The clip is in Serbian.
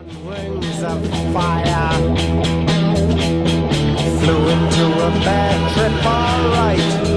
Wings of fire flew into a bad trip, all right.